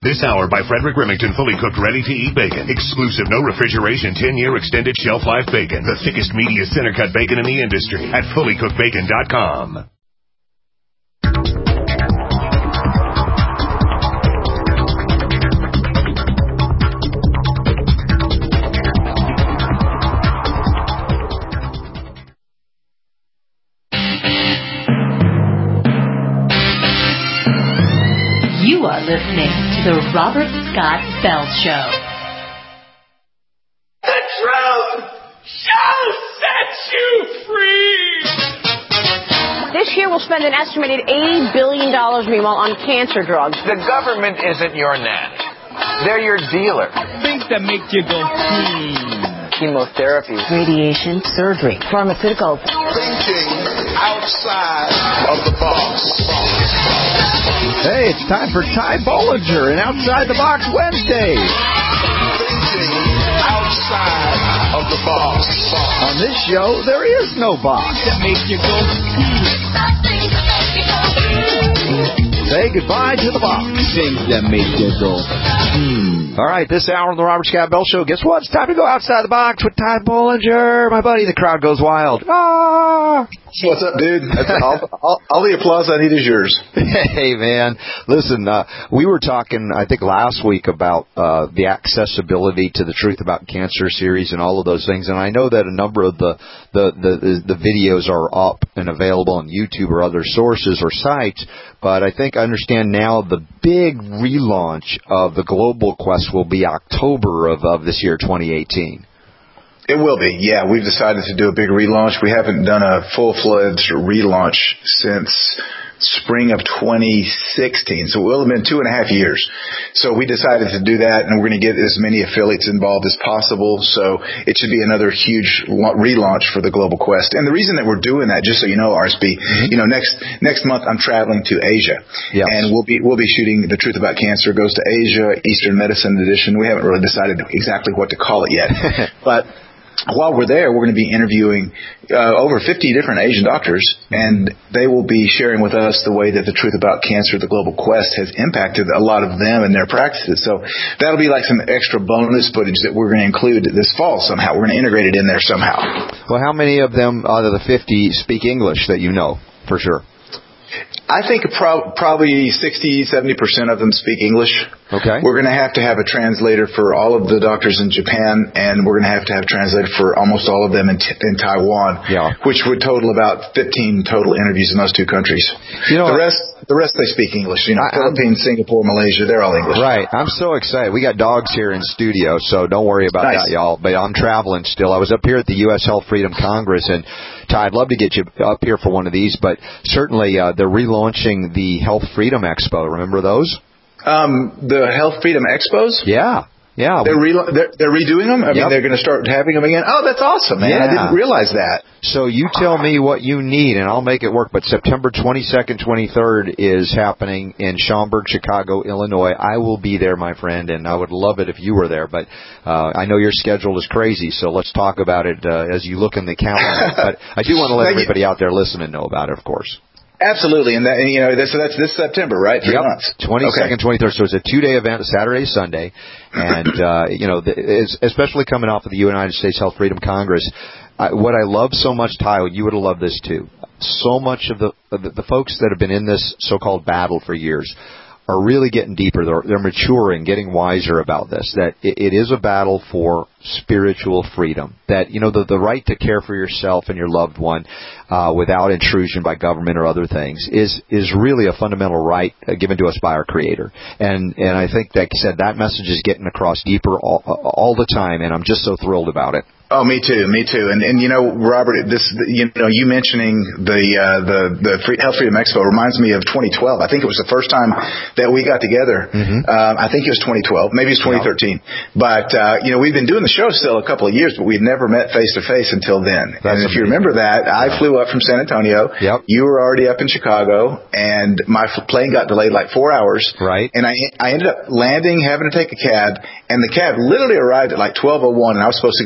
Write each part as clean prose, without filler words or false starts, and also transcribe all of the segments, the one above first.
This hour by Frederick Remington, fully cooked, ready-to-eat bacon. Exclusive, no refrigeration, 10-year extended shelf life bacon. The thickest, meatiest center-cut bacon in the industry at fullycookedbacon.com. You are listening to the Robert Scott Bell Show. The truth shall set you free! This year we'll spend an estimated $80 billion, meanwhile, on cancer drugs. The government isn't your nanny. They're your dealer. Things that make you go, Chemotherapy. Radiation, surgery, pharmaceuticals. Thinking outside of the box. Hey, it's time for Ty Bollinger and Outside the Box Wednesday. Thinking outside of the box. On this show, there is no box. that make you go, Say goodbye to the box. things that make you go, All right, this hour on the Robert Scott Bell Show. Guess what? It's time to go outside the box with Ty Bollinger. My buddy, the crowd goes wild. Ah! What's up, dude? All the applause I need is yours. Hey, man. Listen, we were talking, I think, last week about the accessibility to the Truth About Cancer series and all of those things. And I know that a number of the videos are up and available on YouTube or other sources or sites. But I think I understand now the big relaunch of the Global Quest will be October of this year, 2018. It will be, yeah. We've decided to do a big relaunch. We haven't done a full-fledged relaunch since spring of 2016, so it will have been 2.5 years. So we decided to do that, and we're going to get as many affiliates involved as possible. So it should be another huge relaunch for the Global Quest. And the reason that we're doing that, just so you know, RSB, next month I'm traveling to Asia, and we'll be shooting The Truth About Cancer Goes to Asia, Eastern Medicine Edition. We haven't really decided exactly what to call it yet, but while we're there, we're going to be interviewing over 50 different Asian doctors, and they will be sharing with us the way that The Truth About Cancer, the Global Quest, has impacted a lot of them and their practices. So that'll be like some extra bonus footage that we're going to include this fall somehow. We're going to integrate it in there somehow. Well, how many of them out of the 50 speak English that you know, for sure? I think probably 60-70% of them speak English. Okay. We're going to have a translator for all of the doctors in Japan, and we're going to have a translator for almost all of them in Taiwan, which would total about 15 total interviews in those two countries. You know, the rest they speak English. Philippines, Singapore, Malaysia, they're all English. Right. I'm so excited. We got dogs here in studio, so don't worry about that, y'all. But I'm traveling still. I was up here at the U.S. Health Freedom Congress, and Ty, I'd love to get you up here for one of these, but certainly they're relaunching the Health Freedom Expo. Remember those? The Health Freedom Expos? Yeah. They're redoing them? I mean, they're going to start having them again? Oh, that's awesome, man. I didn't realize that. So you tell me what you need, and I'll make it work. But September 22nd, 23rd is happening in Schaumburg, Chicago, Illinois. I will be there, my friend, and I would love it if you were there. But I know your schedule is crazy, so let's talk about it as you look in the calendar. But I do want to let everybody out there listening know about it, of course. Absolutely, and so that's this September, right? 3 months. 22nd, 23rd. So it's a 2-day event, Saturday, Sunday, and especially coming off of the United States Health Freedom Congress. What I love so much, Ty, you would have loved this too. So much of the folks that have been in this so-called battle for years are really getting deeper. They're maturing, getting wiser about this, that it is a battle for spiritual freedom, that, the right to care for yourself and your loved one without intrusion by government or other things is really a fundamental right given to us by our Creator. And I think that message is getting across deeper all the time, and I'm just so thrilled about it. Oh, me too. And Robert, you mentioning the Health Freedom Expo reminds me of 2012. I think it was the first time that we got together. Mm-hmm. I think it was 2012, maybe it was 2013. Yeah. But we've been doing the show still a couple of years, but we'd never met face to face until then. That's amazing. If you remember that, I flew up from San Antonio. Yep. You were already up in Chicago, and my plane got delayed like 4 hours. Right. And I ended up landing, having to take a cab, and the cab literally arrived at like 12:01, and I was supposed to go on stage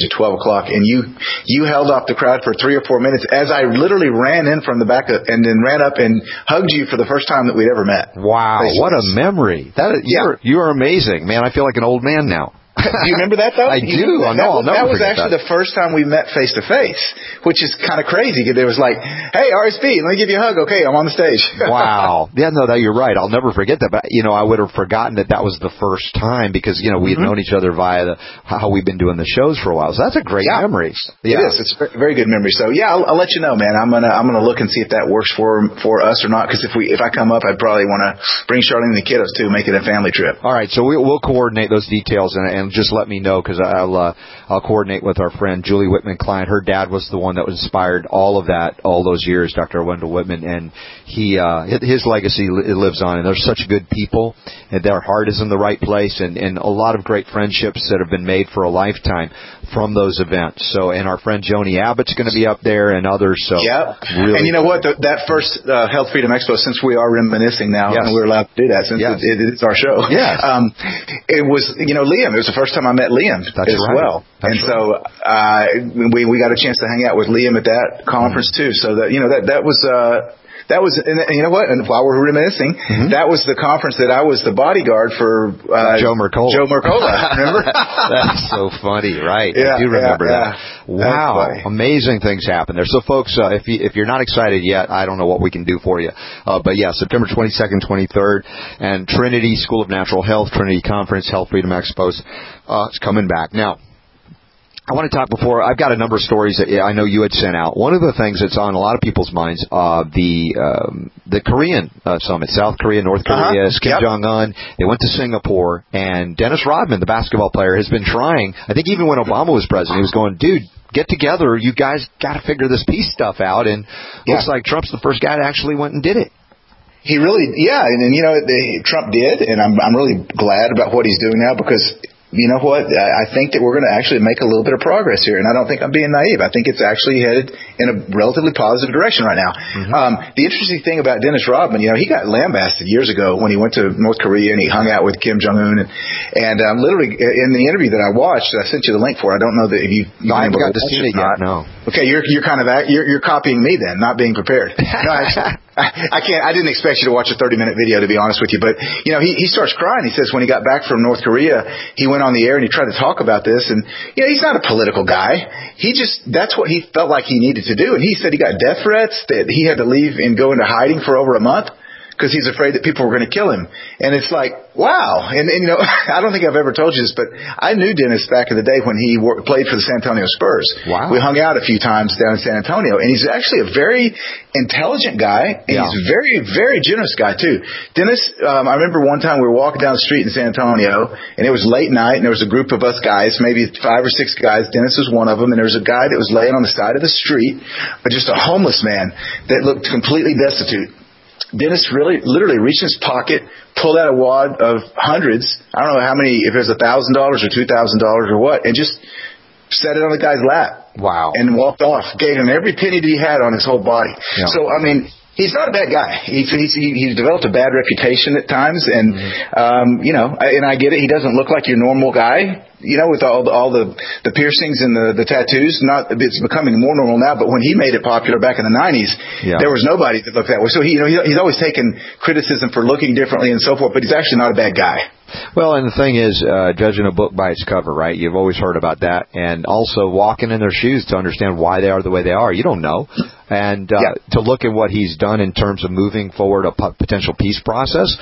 stage at 12 o'clock, and you held off the crowd for 3 or 4 minutes as I literally ran in from the back and then ran up and hugged you for the first time that we'd ever met. Wow, what a memory! You are amazing, man. I feel like an old man now. Do you remember that, though? I do. That was actually the first time we met face to face, which is kind of crazy. It was like, hey, RSP, let me give you a hug. Okay, I'm on the stage. Wow. Yeah, no, you're right. I'll never forget that. But, I would have forgotten that was the first time because, we had known each other via how we've been doing the shows for a while. So that's a great memory. Yeah. It is. It's a very good memory. So, yeah, I'll let you know, man. I'm gonna look and see if that works for us or not. Because if I come up, I'd probably want to bring Charlene and the kiddos, too, make it a family trip. All right. So we'll coordinate those details and just let me know because I'll coordinate with our friend Julie Whitman Klein. Her dad was the one that inspired all of that all those years, Dr. Wendell Whitman, and his legacy lives on. And they're such good people, and their heart is in the right place, and a lot of great friendships that have been made for a lifetime from those events. So, and our friend Joni Abbott's going to be up there, and others. So, really, and you know what? That first Health Freedom Expo, since we are reminiscing now, and we're allowed to do that since it is our show. Yes. It was Liam. It was the first time I met Liam well. So we got a chance to hang out with Liam at that conference too. So that was and you know what? And while we're reminiscing, that was the conference that I was the bodyguard for Joe Mercola. Remember? That's so funny, right? Yeah, I do remember that. Wow, amazing things happen there. So, folks, if you're not excited yet, I don't know what we can do for you. But yeah, September 22nd, 23rd, and Trinity School of Natural Health, Trinity Conference, Health Freedom Expos, it's coming back now. I want to talk before. I've got a number of stories that I know you had sent out. One of the things that's on a lot of people's minds, the Korean summit, South Korea, North Korea, Kim Jong-un. They went to Singapore, and Dennis Rodman, the basketball player, has been trying. I think even when Obama was president, he was going, dude, get together. You guys got to figure this peace stuff out. And looks like Trump's the first guy that actually went and did it. He really, and Trump did, and I'm really glad about what he's doing now because. You know what? I think that we're going to actually make a little bit of progress here, and I don't think I'm being naive. I think it's actually headed in a relatively positive direction right now. The interesting thing about Dennis Rodman, he got lambasted years ago when he went to North Korea and he hung out with Kim Jong-un, and literally in the interview that I watched, I sent you the link for. I don't know that if you. No, I haven't got to see it yet. No. Okay, you're kind of you're copying me then, not being prepared. No, I can't. I didn't expect you to watch a 30-minute video, to be honest with you. But he starts crying. He says when he got back from North Korea, he went on the air and he tried to talk about this. And he's not a political guy. That's what he felt like he needed to do. And he said he got death threats that he had to leave and go into hiding for over a month because he's afraid that people were going to kill him. And it's like, wow. And I don't think I've ever told you this, but I knew Dennis back in the day when he played for the San Antonio Spurs. Wow. We hung out a few times down in San Antonio, and he's actually a very intelligent guy, and he's a very, very generous guy, too. Dennis, I remember one time we were walking down the street in San Antonio, and it was late night, and there was a group of us guys, maybe 5 or 6 guys. Dennis was one of them, and there was a guy that was laying on the side of the street, but just a homeless man that looked completely destitute. Dennis literally reached in his pocket, pulled out a wad of hundreds. I don't know how many, if it was $1,000 or $2,000 or what, and just set it on the guy's lap. Wow. And walked off. Gave him every penny that he had on his whole body. Yeah. So, he's not a bad guy. He's developed a bad reputation at times, and and I get it. He doesn't look like your normal guy, with all the piercings and the tattoos. It's becoming more normal now. But when he made it popular back in the 90s, there was nobody that looked that way. So he's always taken criticism for looking differently and so forth. But he's actually not a bad guy. Well, and the thing is, judging a book by its cover, right? You've always heard about that. And also walking in their shoes to understand why they are the way they are. You don't know. And to look at what he's done in terms of moving forward a potential peace process,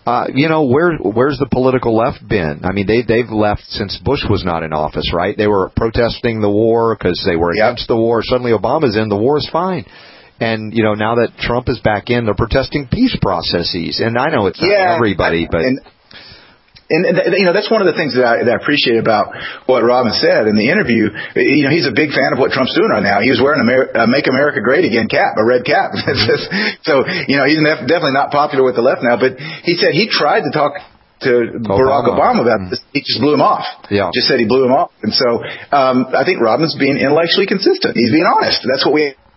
where's the political left been? I mean, they've left since Bush was not in office, right? They were protesting the war because they were against the war. Suddenly Obama's in, the war is fine. And, now that Trump is back in, they're protesting peace processes. And I know it's not everybody, but... And that's one of the things that I appreciate about what Robin said in the interview. He's a big fan of what Trump's doing right now. He was wearing a Make America Great Again cap, a red cap. So, he's definitely not popular with the left now, but he said he tried to talk to Barack Obama about this. He just blew him off. Yeah. Just said he blew him off. And so, I think Robin's being intellectually consistent. He's being honest. That's what we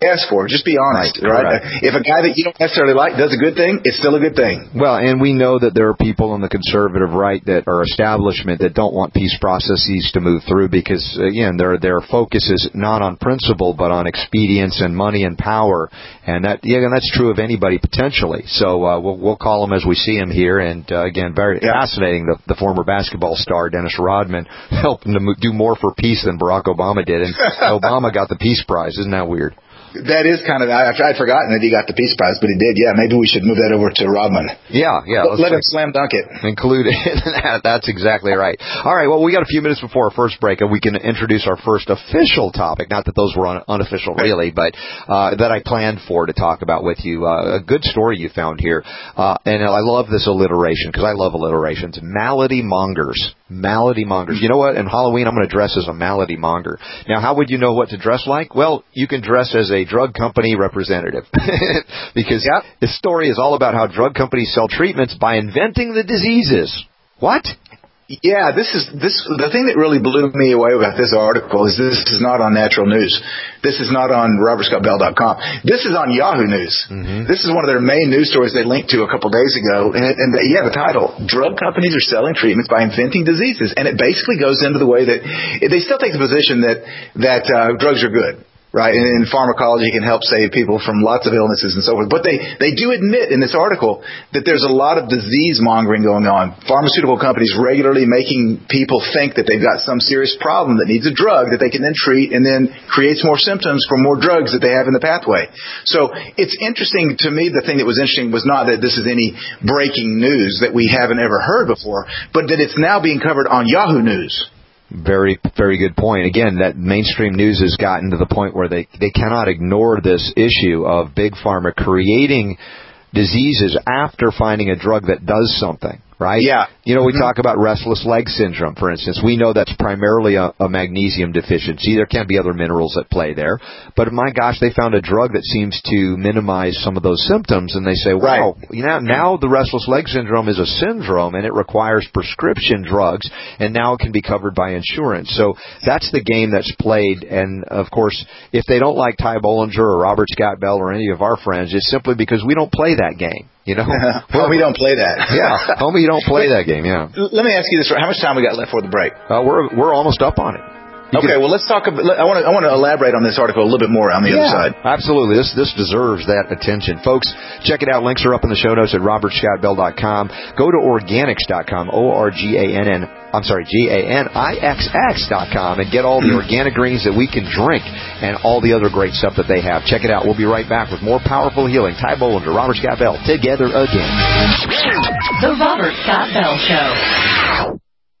ask for. Just be honest, right? If a guy that you don't necessarily like does a good thing, it's still a good thing. Well, and we know that there are people on the conservative right that are establishment that don't want peace processes to move through because, again, their focus is not on principle but on expedience and money and power, and that's true of anybody potentially. So we'll call him as we see him here, and again, very fascinating. The former basketball star Dennis Rodman helped him to do more for peace than Barack Obama did, and Obama got the Peace Prize. Isn't that weird? That is kind of, I'd forgotten that he got the Peace Prize, but he did. Yeah, maybe we should move that over to Rodman. Yeah. Let him slam dunk it. Include it. That's exactly right. All right, well, we got a few minutes before our first break, and we can introduce our first official topic. Not that those were unofficial, really, but that I planned for to talk about with you. A good story you found here. And I love this alliteration, because I love alliterations. Malady mongers. Malady mongers. You know what? In Halloween, I'm going to dress as a malady monger. Now, how would you know what to dress like? Well, you can dress as a drug company representative because this story is all about how drug companies sell treatments by inventing the diseases. What? Yeah, the thing that really blew me away about this article is this is not on Natural News. This is not on RobertScottBell.com. This is on Yahoo News. Mm-hmm. This is one of their main news stories they linked to a couple days ago. And the title, Drug Companies Are Selling Treatments by Inventing Diseases. And it basically goes into the way that they still take the position that drugs are good. Right, and pharmacology can help save people from lots of illnesses and so forth. But they do admit in this article that there's a lot of disease mongering going on. Pharmaceutical companies regularly making people think that they've got some serious problem that needs a drug that they can then treat and then creates more symptoms for more drugs that they have in the pathway. So it's interesting to me. The thing that was interesting was not that this is any breaking news that we haven't ever heard before, but that it's now being covered on Yahoo News. Very, very good point. Again, that mainstream news has gotten to the point where they cannot ignore this issue of Big Pharma creating diseases after finding a drug that does something, right? Yeah. You know, we talk about restless leg syndrome, for instance. We know that's primarily a magnesium deficiency. There can be other minerals at play there. But my gosh, they found a drug that seems to minimize some of those symptoms, and they say, wow, now the restless leg syndrome is a syndrome, and it requires prescription drugs, and now it can be covered by insurance. So that's the game that's played, and of course, if they don't like Ty Bollinger or Robert Scott Bell or any of our friends, it's simply because we don't play that game. You know, we don't play that. Yeah, homie, you don't play that game. Yeah. Let me ask you this: how much time we got left for the break? We're almost up on it. Okay, well, let's talk. I want to elaborate on this article a little bit more on the other side. Absolutely. This deserves that attention. Folks, check it out. Links are up in the show notes at robertscottbell.com. Go to organix.com, GANIXX.com, and get all the organic greens that we can drink and all the other great stuff that they have. Check it out. We'll be right back with more powerful healing. Ty Bollinger, Robert Scott Bell, together again. The Robert Scott Bell Show.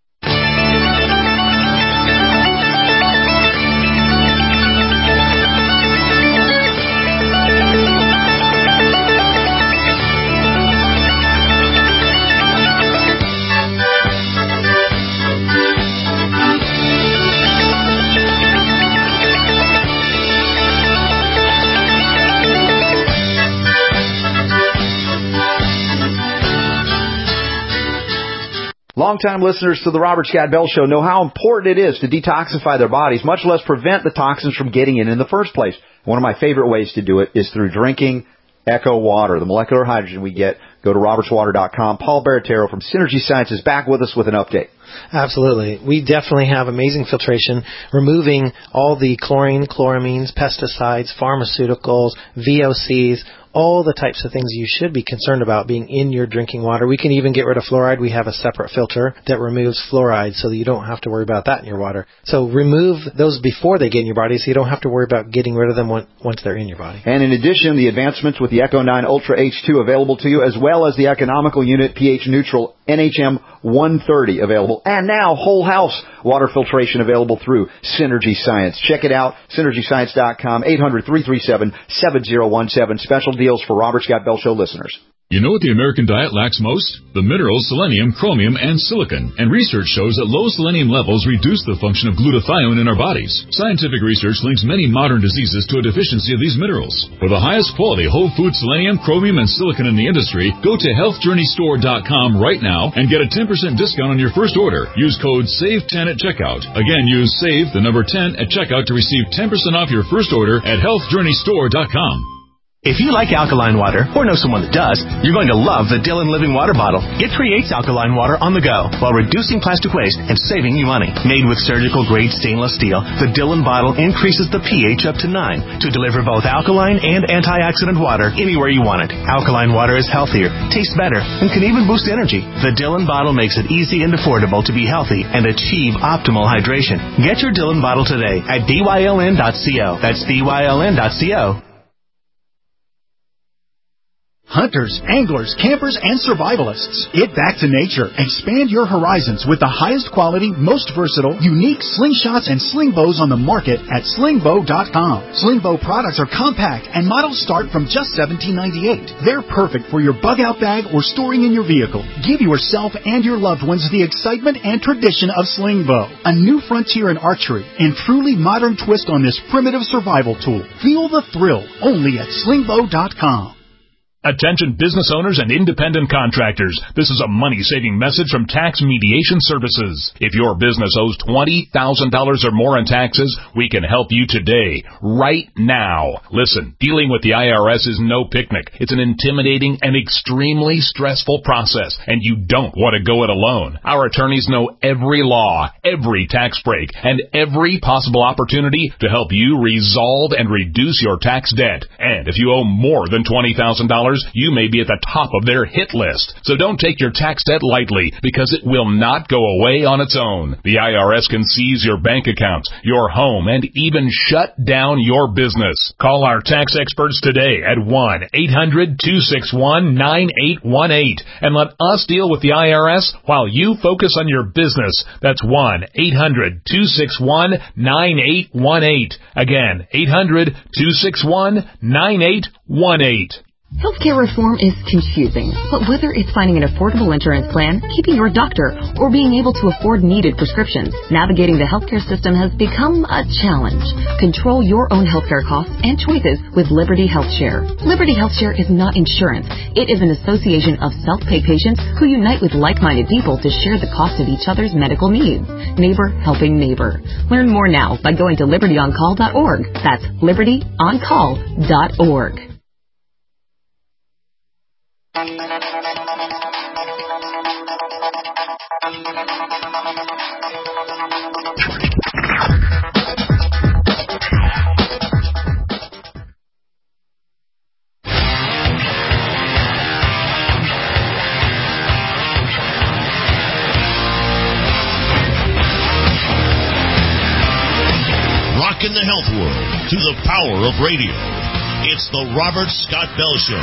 Longtime listeners to the Robert Scott Bell Show know how important it is to detoxify their bodies, much less prevent the toxins from getting in the first place. One of my favorite ways to do it is through drinking Echo Water, the molecular hydrogen we get. Go to robertswater.com. Paul Baratero from Synergy Science is back with us with an update. Absolutely. We definitely have amazing filtration, removing all the chlorine, chloramines, pesticides, pharmaceuticals, VOCs, all the types of things you should be concerned about being in your drinking water. We can even get rid of fluoride. We have a separate filter that removes fluoride so that you don't have to worry about that in your water. So remove those before they get in your body so you don't have to worry about getting rid of them once they're in your body. And in addition, the advancements with the Echo 9 Ultra H2 available to you, as well as the economical unit pH neutral NHM 130 available. And now whole house water filtration available through Synergy Science. Check it out, synergyscience.com, 800-337-7017. Special deals for Robert Scott Bell Show listeners. You know what the American diet lacks most? The minerals selenium, chromium, and silicon. And research shows that low selenium levels reduce the function of glutathione in our bodies. Scientific research links many modern diseases to a deficiency of these minerals. For the highest quality whole food selenium, chromium, and silicon in the industry, go to healthjourneystore.com right now and get a 10% discount on your first order. Use code SAVE10 at checkout. Again, use SAVE, the number 10, at checkout to receive 10% off your first order at healthjourneystore.com. If you like alkaline water, or know someone that does, you're going to love the Dillon Living Water Bottle. It creates alkaline water on the go while reducing plastic waste and saving you money. Made with surgical-grade stainless steel, the Dillon bottle increases the pH up to 9 to deliver both alkaline and antioxidant water anywhere you want it. Alkaline water is healthier, tastes better, and can even boost energy. The Dillon bottle makes it easy and affordable to be healthy and achieve optimal hydration. Get your Dillon bottle today at byln.co. That's byln.co. Hunters, anglers, campers, and survivalists. Get back to nature. Expand your horizons with the highest quality, most versatile, unique slingshots and sling bows on the market at slingbow.com. Slingbow products are compact and models start from just $17.98. They're perfect for your bug-out bag or storing in your vehicle. Give yourself and your loved ones the excitement and tradition of Slingbow, a new frontier in archery and truly modern twist on this primitive survival tool. Feel the thrill only at slingbow.com. Attention business owners and independent contractors. This is a money-saving message from Tax Mediation Services. If your business owes $20,000 or more in taxes, we can help you today, right now. Listen, dealing with the IRS is no picnic. It's an intimidating and extremely stressful process, and you don't want to go it alone. Our attorneys know every law, every tax break, and every possible opportunity to help you resolve and reduce your tax debt. And if you owe more than $20,000, you may be at the top of their hit list. So don't take your tax debt lightly, because it will not go away on its own. The IRS can seize your bank accounts, your home, and even shut down your business. Call our tax experts today at 1-800-261-9818 and let us deal with the IRS while you focus on your business. That's 1-800-261-9818. Again, 800-261-9818. Healthcare reform is confusing, but whether it's finding an affordable insurance plan, keeping your doctor, or being able to afford needed prescriptions, navigating the healthcare system has become a challenge. Control your own healthcare costs and choices with Liberty HealthShare. Liberty HealthShare is not insurance. It is an association of self-pay patients who unite with like-minded people to share the cost of each other's medical needs. Neighbor helping neighbor. Learn more now by going to libertyoncall.org. That's libertyoncall.org. Rockin' the health world to the power of radio. It's the Robert Scott Bell Show.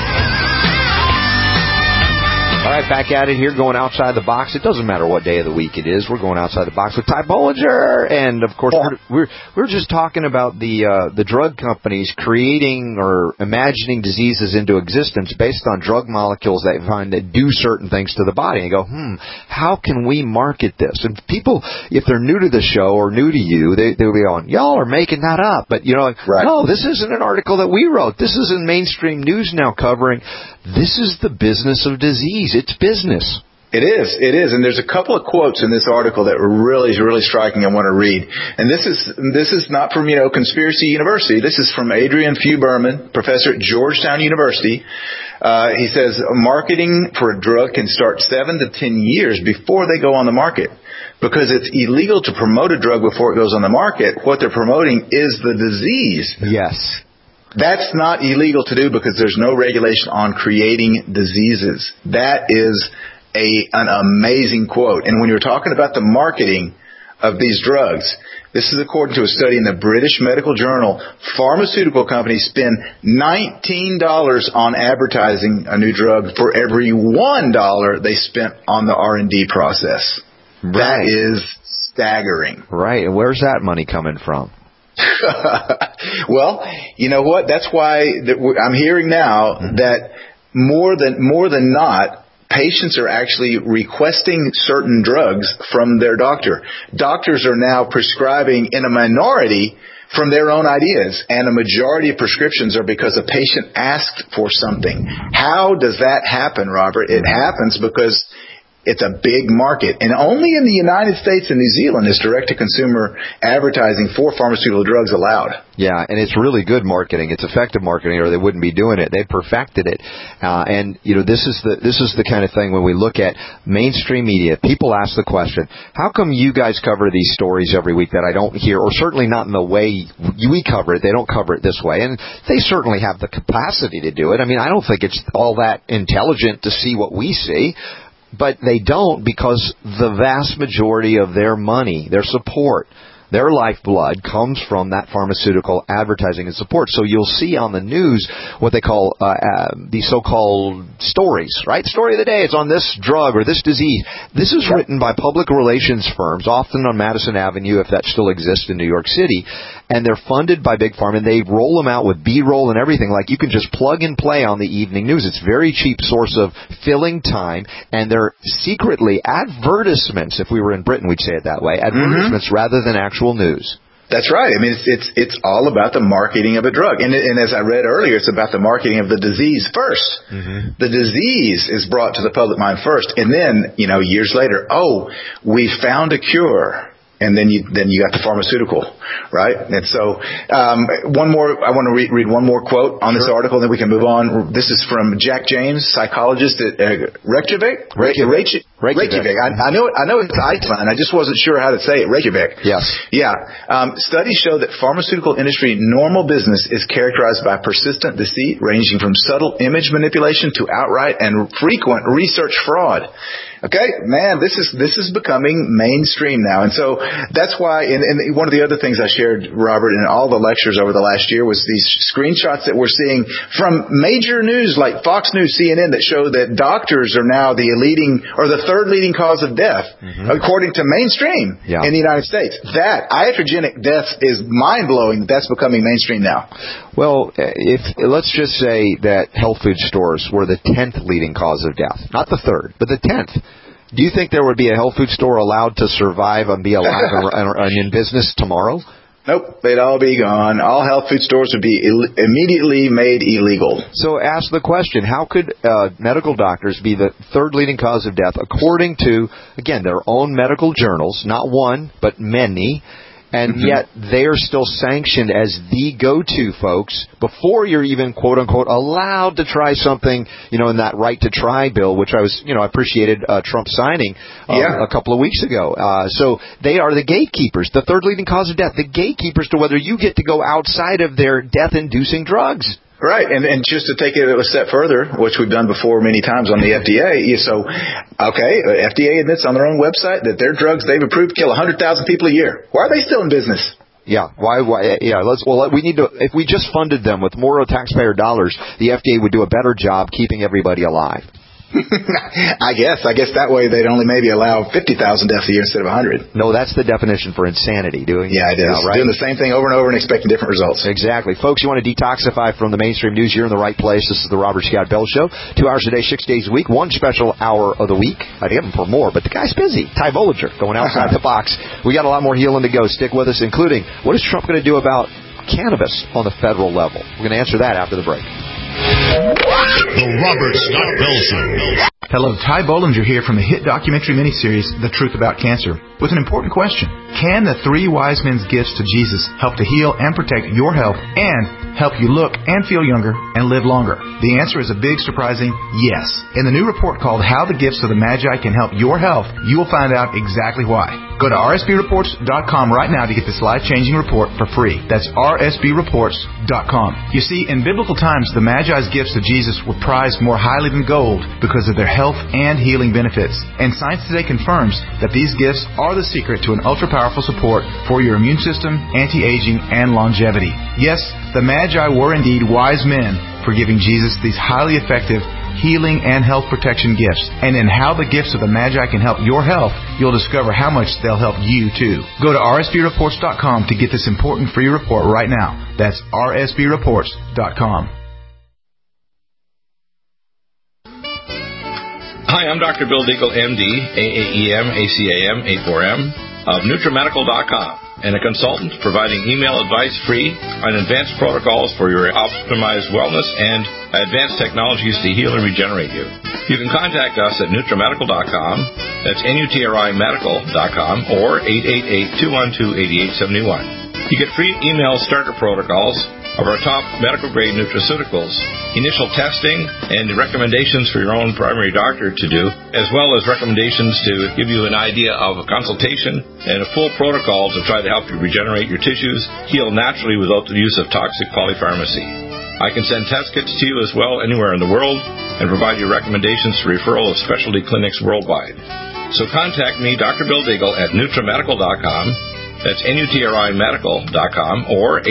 All right, back at it here, going outside the box. It doesn't matter what day of the week it is. We're going outside the box with Ty Bollinger, and of course, we're just talking about the drug companies creating or imagining diseases into existence based on drug molecules they find that do certain things to the body. And go, how can we market this? And people, if they're new to the show or new to you, they'll be going, y'all are making that up. But no, this isn't an article that we wrote. This is in mainstream news now covering. This is the business of disease. It's business. It is. And there's a couple of quotes in this article that were really striking I want to read. And this is not from, Conspiracy University. This is from Adrian Few Berman, professor at Georgetown University. He says, marketing for a drug can start 7 to 10 years before they go on the market. Because it's illegal to promote a drug before it goes on the market. What they're promoting is the disease. Yes. That's not illegal to do because there's no regulation on creating diseases. That is an amazing quote. And when you're talking about the marketing of these drugs, this is according to a study in the British Medical Journal. Pharmaceutical companies spend $19 on advertising a new drug for every $1 they spent on the R&D process. Right. That is staggering. Right. And where's that money coming from? Well, you know what? That's why I'm hearing now that more than not, patients are actually requesting certain drugs from their doctor. Doctors are now prescribing in a minority from their own ideas, and a majority of prescriptions are because a patient asked for something. How does that happen, Robert? It happens because it's a big market. And only in the United States and New Zealand is direct-to-consumer advertising for pharmaceutical drugs allowed. Yeah, and it's really good marketing. It's effective marketing, or they wouldn't be doing it. They perfected it. And this is the kind of thing when we look at mainstream media, people ask the question, how come you guys cover these stories every week that I don't hear, or certainly not in the way we cover it? They don't cover it this way. And they certainly have the capacity to do it. I mean, I don't think it's all that intelligent to see what we see. But they don't, because the vast majority of their money, their support, their lifeblood comes from that pharmaceutical advertising and support. So you'll see on the news what they call the so-called stories, right? Story of the day, it's on this drug or this disease. This is written by public relations firms, often on Madison Avenue, if that still exists in New York City. And they're funded by Big Pharma, and they roll them out with B-roll and everything. Like, you can just plug and play on the evening news. It's a very cheap source of filling time, and they're secretly advertisements. If we were in Britain, we'd say it that way. Advertisements rather than actual news. That's right. I mean, it's all about the marketing of a drug. And as I read earlier, it's about the marketing of the disease first. The disease is brought to the public mind first. And then, years later, we found a cure. And then you got the pharmaceutical, right? And so, I want to read one more quote on this article, then we can move on. This is from Jack James, psychologist at Reykjavik. Reykjavik. I know it's Iceland. I just wasn't sure how to say it. Reykjavik. Yes. Yeah. Studies show that pharmaceutical industry normal business is characterized by persistent deceit, ranging from subtle image manipulation to outright and frequent research fraud. Okay, man, this is becoming mainstream now. And so that's why, and one of the other things I shared, Robert, in all the lectures over the last year was these screenshots that we're seeing from major news like Fox News, CNN, that show that doctors are now the third leading cause of death, according to mainstream in the United States. That iatrogenic death is mind-blowing. That's becoming mainstream now. Well, let's just say that health food stores were the 10th leading cause of death. Not the third, but the 10th. Do you think there would be a health food store allowed to survive and be alive and in business tomorrow? Nope, they'd all be gone. All health food stores would be immediately made illegal. So ask the question, how could medical doctors be the third leading cause of death according to, again, their own medical journals, not one, but many, and yet they are still sanctioned as the go-to, folks, before you're even, quote-unquote, allowed to try something, in that right to try bill, which I appreciated Trump signing a couple of weeks ago. So they are the gatekeepers, the third leading cause of death, the gatekeepers to whether you get to go outside of their death-inducing drugs. Right, and just to take it a step further, which we've done before many times on the FDA, FDA admits on their own website that their drugs they've approved kill 100,000 people a year. Why are they still in business? Yeah, why? Yeah, we need to. If we just funded them with more taxpayer dollars, the FDA would do a better job keeping everybody alive. I guess that way they'd only maybe allow 50,000 deaths a year instead of 100. No, that's the definition for insanity. Yeah, it is. Right? Doing the same thing over and over and expecting different results. Exactly. Folks, you want to detoxify from the mainstream news, you're in the right place. This is the Robert Scott Bell Show. 2 hours a day, 6 days a week, one special hour of the week. I'd give him for more, but the guy's busy. Ty Bollinger, going outside the box. We got a lot more healing to go. Stick with us, including what is Trump going to do about cannabis on the federal level? We're going to answer that after the break. The Robert Scott Bell Show. Hello, Ty Bollinger here from the hit documentary miniseries, The Truth About Cancer, with an important question. Can the 3 wise men's gifts to Jesus help to heal and protect your health and help you look and feel younger and live longer? The answer is a big, surprising yes. In the new report called How the Gifts of the Magi Can Help Your Health, you will find out exactly why. Go to rsbreports.com right now to get this life-changing report for free. That's rsbreports.com. You see, in biblical times, the Magi's gifts to Jesus were prized more highly than gold because of their health and healing benefits. And science today confirms that these gifts are the secret to an ultra-powerful support for your immune system, anti-aging, and longevity. Yes, the Magi were indeed wise men for giving Jesus these highly effective healing and health protection gifts. And in How the Gifts of the Magi Can Help Your Health, you'll discover how much they'll help you too. Go to rsbreports.com to get this important free report right now. That's rsbreports.com. I'm Dr. Bill Deagle, MD, AAEM, ACAM, A4M, of NutriMedical.com, and a consultant providing email advice free on advanced protocols for your optimized wellness and advanced technologies to heal and regenerate you. You can contact us at NutriMedical.com, that's NutriMedical.com, or 888-212-8871. You get free email starter protocols of our top medical-grade nutraceuticals, initial testing, and recommendations for your own primary doctor to do, as well as recommendations to give you an idea of a consultation and a full protocol to try to help you regenerate your tissues, heal naturally without the use of toxic polypharmacy. I can send test kits to you as well anywhere in the world and provide you recommendations for referral of specialty clinics worldwide. So contact me, Dr. Bill Deagle, at NutriMedical.com. That's NutriMedical.com or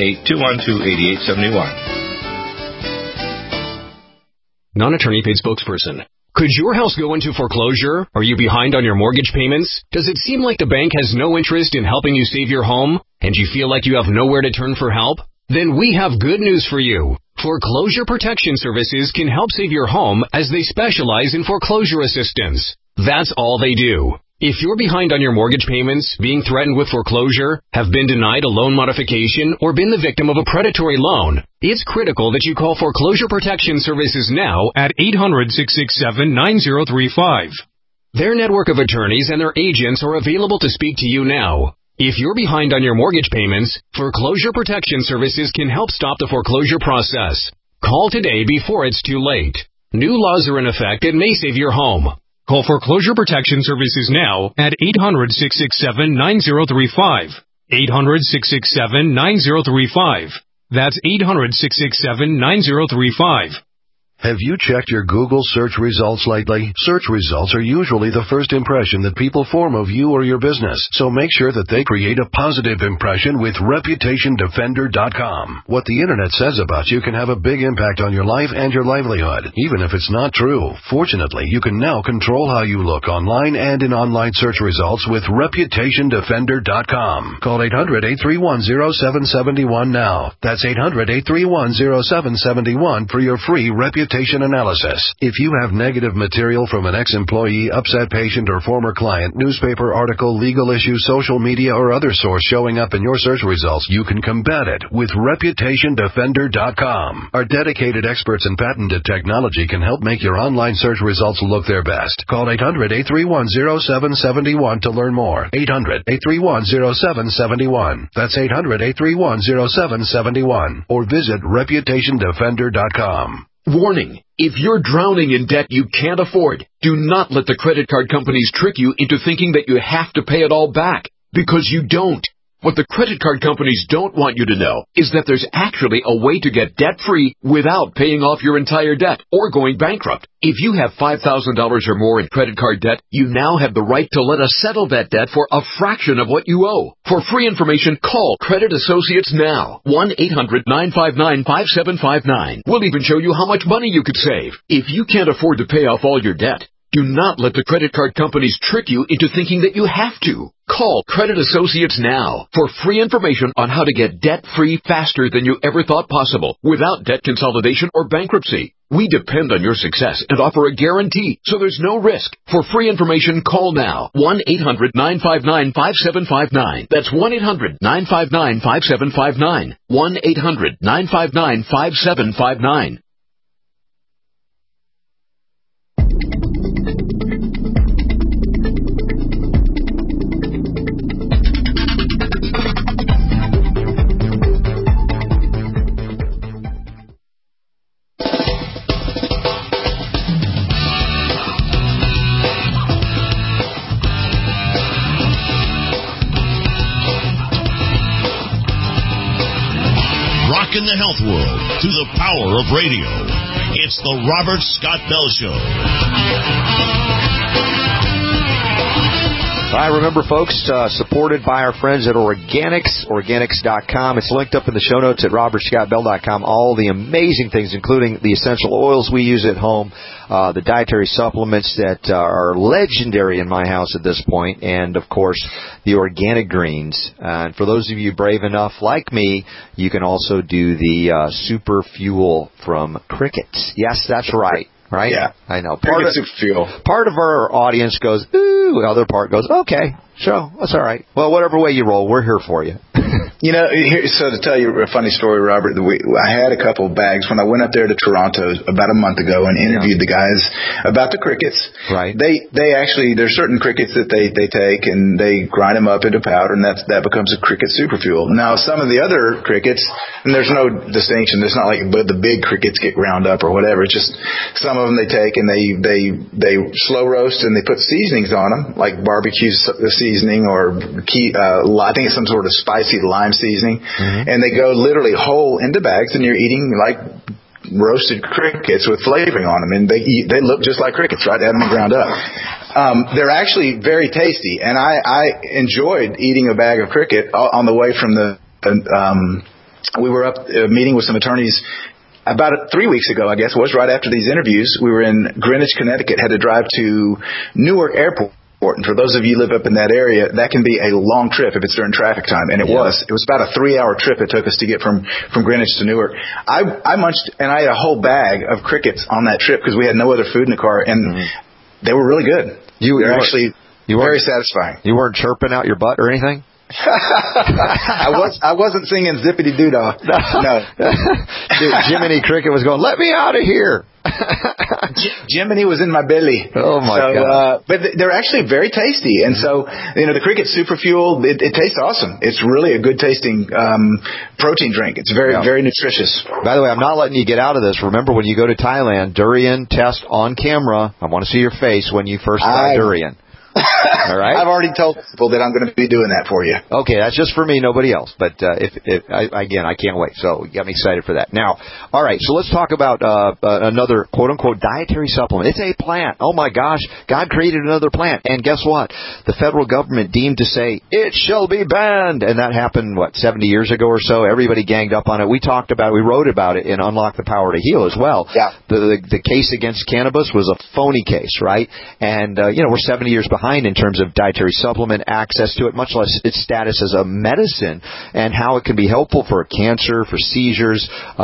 888-212-8871. Non-attorney paid spokesperson. Could your house go into foreclosure? Are you behind on your mortgage payments? Does it seem like the bank has no interest in helping you save your home? And you feel like you have nowhere to turn for help? Then we have good news for you. Foreclosure Protection Services can help save your home as they specialize in foreclosure assistance. That's all they do. If you're behind on your mortgage payments, being threatened with foreclosure, have been denied a loan modification, or been the victim of a predatory loan, it's critical that you call Foreclosure Protection Services now at 800-667-9035. Their network of attorneys and their agents are available to speak to you now. If you're behind on your mortgage payments, Foreclosure Protection Services can help stop the foreclosure process. Call today before it's too late. New laws are in effect that may save your home. Call Foreclosure Protection Services now at 800-667-9035. 800-667-9035. That's 800-667-9035. Have you checked your Google search results lately? Search results are usually the first impression that people form of you or your business, so make sure that they create a positive impression with ReputationDefender.com. What the internet says about you can have a big impact on your life and your livelihood, even if it's not true. Fortunately, you can now control how you look online and in online search results with ReputationDefender.com. Call 800-831-0771 now. That's 800-831-0771 for your free reputation analysis. If you have negative material from an ex-employee, upset patient, or former client, newspaper article, legal issue, social media, or other source showing up in your search results, you can combat it with ReputationDefender.com. Our dedicated experts in patented technology can help make your online search results look their best. Call 800-831-0771 to learn more. 800-831-0771. That's 800-831-0771. Or visit ReputationDefender.com. Warning, if you're drowning in debt you can't afford, do not let the credit card companies trick you into thinking that you have to pay it all back, because you don't. What the credit card companies don't want you to know is that there's actually a way to get debt-free without paying off your entire debt or going bankrupt. If you have $5,000 or more in credit card debt, you now have the right to let us settle that debt for a fraction of what you owe. For free information, call Credit Associates now. 1-800-959-5759. We'll even show you how much money you could save. If you can't afford to pay off all your debt, do not let the credit card companies trick you into thinking that you have to. Call Credit Associates now for free information on how to get debt-free faster than you ever thought possible without debt consolidation or bankruptcy. We depend on your success and offer a guarantee, so there's no risk. For free information, call now. 1-800-959-5759. That's 1-800-959-5759. 1-800-959-5759. In the health world through the power of radio. It's the Robert Scott Bell Show. All right, remember, folks, supported by our friends at Organics, Organics.com. It's linked up in the show notes at RobertScottBell.com. All the amazing things, including the essential oils we use at home, the dietary supplements that are legendary in my house at this point, and, of course, the organic greens. And for those of you brave enough, like me, you can also do the super fuel from crickets. Yes, that's right. right? Yeah. I know. Cricket super fuel. Part of our audience goes, ooh, the other part goes, okay, sure, that's all right. Well, whatever way you roll, we're here for you. You know, so to tell you a funny story, Robert, I had a couple of bags when I went up there to Toronto about a month ago and interviewed the guys about the crickets. Right. They actually, there's certain crickets that they take and they grind them up into powder, and that becomes a cricket super fuel. Now, some of the other crickets, and there's no distinction. It's not like the big crickets get ground up or whatever. It's just some of them they take and they slow roast and they put seasonings on them, like barbecue seasoning or I think it's some sort of spicy lime seasoning, and they go literally whole into bags, and you're eating like roasted crickets with flavoring on them, and they look just like crickets, right? They haven't been ground up. They're actually very tasty, and I enjoyed eating a bag of cricket on the way from we were up meeting with some attorneys about 3 weeks ago, I guess it was, right after these interviews. We were in Greenwich, Connecticut, had to drive to Newark Airport. And for those of you who live up in that area, that can be a long trip if it's during traffic time. And it was about a 3-hour trip it took us to get from Greenwich to Newark. I munched, and I ate a whole bag of crickets on that trip because we had no other food in the car, and they were really good. They're actually very satisfying. You weren't chirping out your butt or anything? I wasn't singing Zippity Doo Dah. No. Jiminy Cricket was going, let me out of here. Jiminy was in my belly. Oh my God. But they're actually very tasty. And so, the Cricket Super Fuel, it tastes awesome. It's really a good tasting protein drink. It's very, very nutritious. By the way, I'm not letting you get out of this. Remember, when you go to Thailand, durian test on camera. I want to see your face when you first try durian. All right. I've already told people that I'm going to be doing that for you. Okay, that's just for me, nobody else. But again, I can't wait. So you got me excited for that. Now, all right. So let's talk about another quote unquote dietary supplement. It's a plant. Oh my gosh, God created another plant, and guess what? The federal government deemed to say it shall be banned, and that happened 70 years ago or so. Everybody ganged up on it. We talked about it. We wrote about it in Unlock the Power to Heal as well. Yeah. The case against cannabis was a phony case, right? And we're 70 years behind in terms of dietary supplement access to it, much less its status as a medicine and how it can be helpful for cancer, for seizures,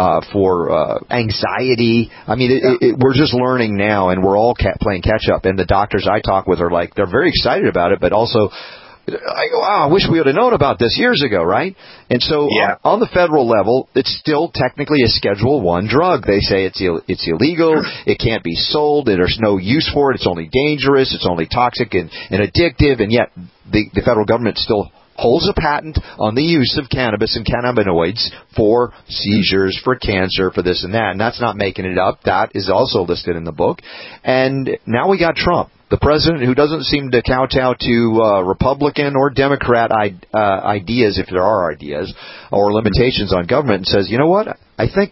for anxiety. I mean, we're just learning now, and we're all playing catch up. And the doctors I talk with are like, they're very excited about it, but also, I go, wow, I wish we would have known about this years ago, right? And so on the federal level, it's still technically a Schedule I drug. They say it's illegal, it can't be sold, there's no use for it, it's only dangerous, it's only toxic and addictive, and yet the federal government still holds a patent on the use of cannabis and cannabinoids for seizures, for cancer, for this and that. And that's not making it up. That is also listed in the book. And now we got Trump, the president who doesn't seem to kowtow to Republican or Democrat ideas, if there are ideas, or limitations on government, and says, you know what, I think,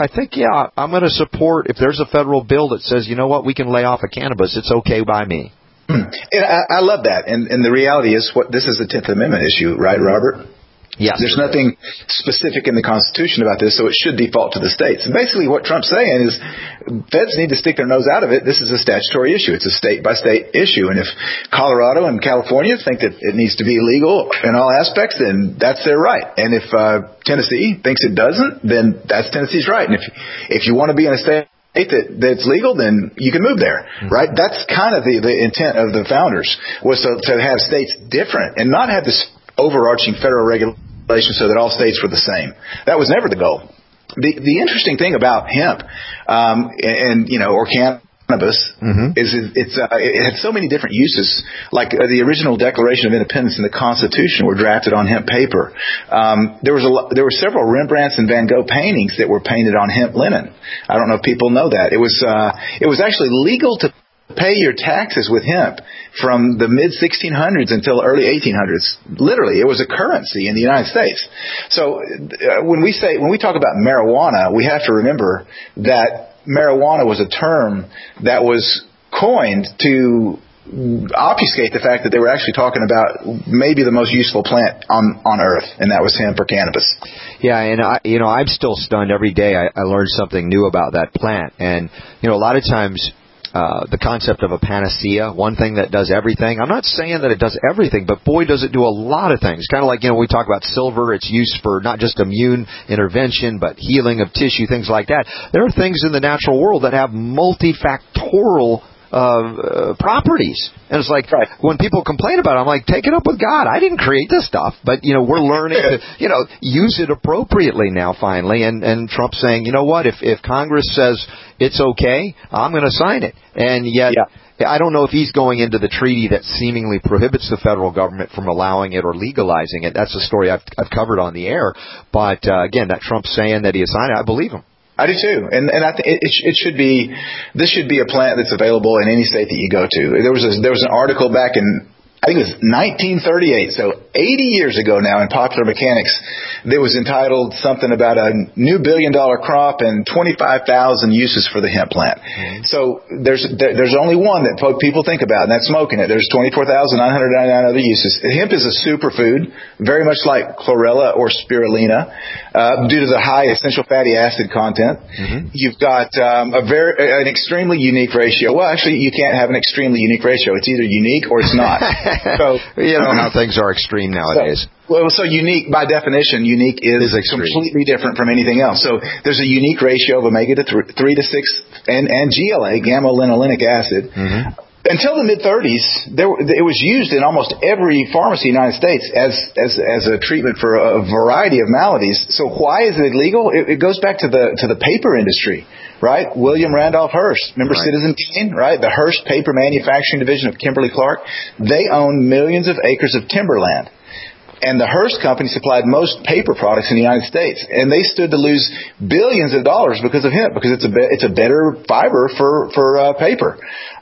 I'm going to support, if there's a federal bill that says, you know what, we can lay off of cannabis, it's okay by me. And I love that. And the reality is, this is a 10th Amendment issue, right, Robert? Yes. There's nothing specific in the Constitution about this, so it should default to the states. And basically what Trump's saying is feds need to stick their nose out of it. This is a statutory issue. It's a state-by-state issue. And if Colorado and California think that it needs to be illegal in all aspects, then that's their right. And if Tennessee thinks it doesn't, then that's Tennessee's right. And if you want to be in a state that's legal, then you can move there, right? That's kind of the intent of the founders, was to have states different and not have this overarching federal regulation so that all states were the same. That was never the goal. The interesting thing about hemp, or cannabis, is it had so many different uses. Like the original Declaration of Independence and the Constitution were drafted on hemp paper. There were several Rembrandts and Van Gogh paintings that were painted on hemp linen. I don't know if people know that. It was actually legal to pay your taxes with hemp from the mid-1600s until early 1800s. Literally, it was a currency in the United States. So when we talk about marijuana, we have to remember that marijuana was a term that was coined to obfuscate the fact that they were actually talking about maybe the most useful plant on earth, and that was hemp or cannabis. Yeah, and I'm still stunned every day. I learn something new about that plant, and a lot of times the concept of a panacea, one thing that does everything. I'm not saying that it does everything, but boy, does it do a lot of things. Kind of like, we talk about silver, its use for not just immune intervention, but healing of tissue, things like that. There are things in the natural world that have multifactorial properties. And it's like, when people complain about it, I'm like, take it up with God. I didn't create this stuff. But, we're learning to, use it appropriately now, finally. And Trump's saying, you know what, if Congress says it's okay, I'm going to sign it. And yet, I don't know if he's going into the treaty that seemingly prohibits the federal government from allowing it or legalizing it. That's a story I've covered on the air. But, again, that Trump's saying that he has signed it, I believe him. I do too, and I think this should be a plant that's available in any state that you go to. There was an article back in, I think it was 1938, so 80 years ago now, in Popular Mechanics, that was entitled something about a new $1 billion crop and 25,000 uses for the hemp plant. Mm-hmm. So there's only one that people think about, and that's smoking it. There's 24,999 other uses. Hemp is a superfood, very much like chlorella or spirulina, due to the high essential fatty acid content. Mm-hmm. You've got an extremely unique ratio. Well, actually, you can't have an extremely unique ratio. It's either unique or it's not. So, how things are extreme nowadays. So unique, by definition, unique is completely different from anything else. So there's a unique ratio of omega 3 to 6 and GLA, gamma-linolenic acid. Mm-hmm. Until the mid-30s, it was used in almost every pharmacy in the United States as a treatment for a variety of maladies. So why is it illegal? It goes back to the paper industry. Right? William Randolph Hearst. Remember Citizen Kane, right? The Hearst Paper Manufacturing Division of Kimberly-Clark. They own millions of acres of timberland. And the Hearst company supplied most paper products in the United States. And they stood to lose billions of dollars because of hemp, because it's a better fiber for paper.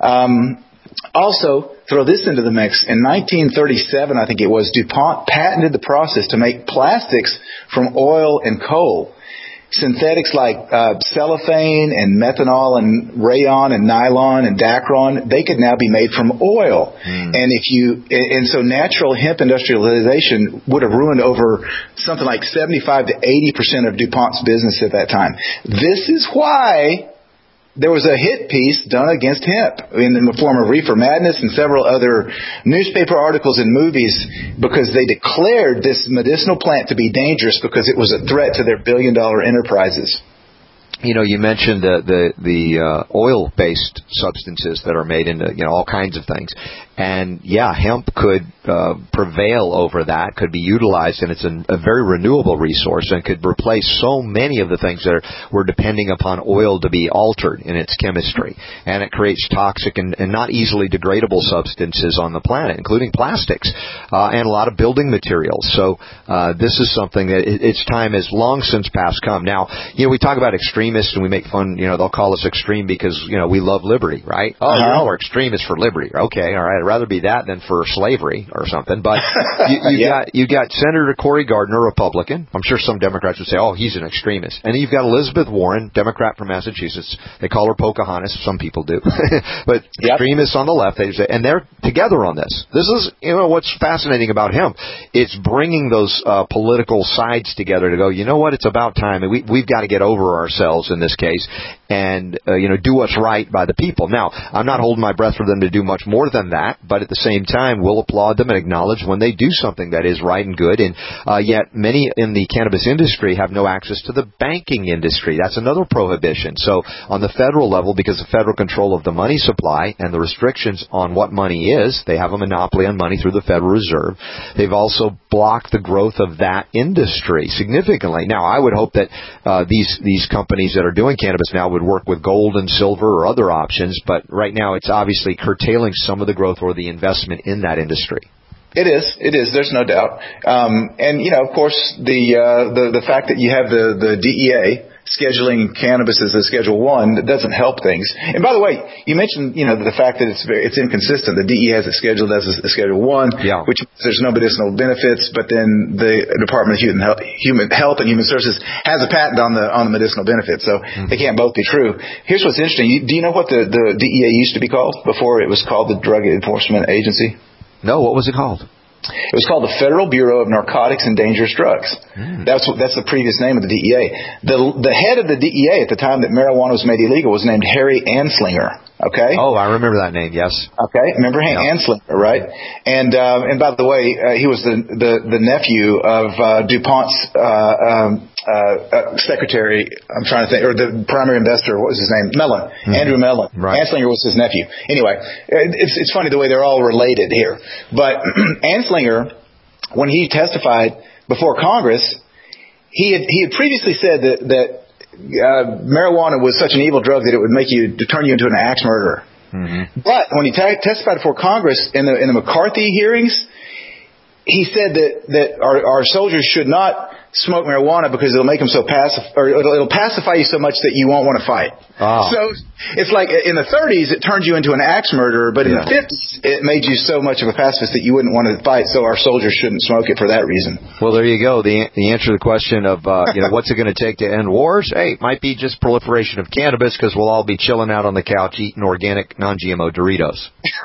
Also, throw this into the mix. In 1937, I think it was, DuPont patented the process to make plastics from oil and coal. Synthetics like cellophane and methanol and rayon and nylon and Dacron, they could now be made from oil. And so natural hemp industrialization would have ruined over something like 75 to 80% of DuPont's business at that time. This is why there was a hit piece done against hemp in the form of Reefer Madness and several other newspaper articles and movies, because they declared this medicinal plant to be dangerous because it was a threat to their billion-dollar enterprises. You mentioned the oil-based substances that are made into all kinds of things, and hemp could prevail over that, could be utilized, and it's a very renewable resource and could replace so many of the things that we're depending upon oil to be altered in its chemistry, and it creates toxic and not easily degradable substances on the planet, including plastics and a lot of building materials. So this is something that its time has long since past come. Now, we talk about extremists and we make fun, they'll call us extreme because, we love liberty, right? Oh, we're extremists for liberty. Okay, all right, I'd rather be that than for slavery or something. But you got Senator Cory Gardner, Republican. I'm sure some Democrats would say, oh, he's an extremist. And then you've got Elizabeth Warren, Democrat from Massachusetts. They call her Pocahontas. Some people do. But extremists on the left, they say, and they're together on this. This is, what's fascinating about hemp. It's bringing those political sides together to go, you know what, it's about time. And we've got to get over ourselves in this case and, do what's right by the people. Now, I'm not holding my breath for them to do much more than that, but at the same time, we'll applaud them and acknowledge when they do something that is right and good. And yet many in the cannabis industry have no access to the banking industry. That's another prohibition. So on the federal level, because of federal control of the money supply and the restrictions on what money is, they have a monopoly on money through the Federal Reserve. They've also blocked the growth of that industry significantly. Now, I would hope that these companies that are doing cannabis now would work with gold and silver or other options, but right now it's obviously curtailing some of the growth or the investment in that industry. It is. There's no doubt. And of course, the fact that you have the DEA scheduling cannabis as a Schedule 1, that doesn't help things. And by the way, you mentioned, the fact that it's inconsistent. The DEA has it scheduled as a Schedule 1, which means there's no medicinal benefits, but then the Department of Human Health and Human Services has a patent on the medicinal benefits. So they can't both be true. Here's what's interesting. Do you know what the DEA used to be called before it was called the Drug Enforcement Agency? No, what was it called? It was called the Federal Bureau of Narcotics and Dangerous Drugs. That's the previous name of the DEA. The head of the DEA at the time that marijuana was made illegal was named Harry Anslinger. Okay. Oh, I remember that name. Yes. Okay. Remember Anslinger, right? And by the way, he was the nephew of DuPont's secretary. I'm trying to think, or the primary investor. What was his name? Mellon. Andrew Mellon. Right. Anslinger was his nephew. Anyway, it's funny the way they're all related here. But Anslinger, when he testified before Congress, he had previously said that marijuana was such an evil drug that it would turn you into an axe murderer. But when he testified before Congress in the McCarthy hearings, he said that our soldiers should not smoke marijuana because it'll make them so passive, or it'll pacify you so much that you won't want to fight. So it's like in the 30s it turned you into an axe murderer, but in the 50s it made you so much of a pacifist that you wouldn't want to fight. So our soldiers shouldn't smoke it for that reason. Well, there you go. The answer to the question of what's it going to take to end wars? Hey, it might be just proliferation of cannabis, because we'll all be chilling out on the couch eating organic, non-GMO Doritos.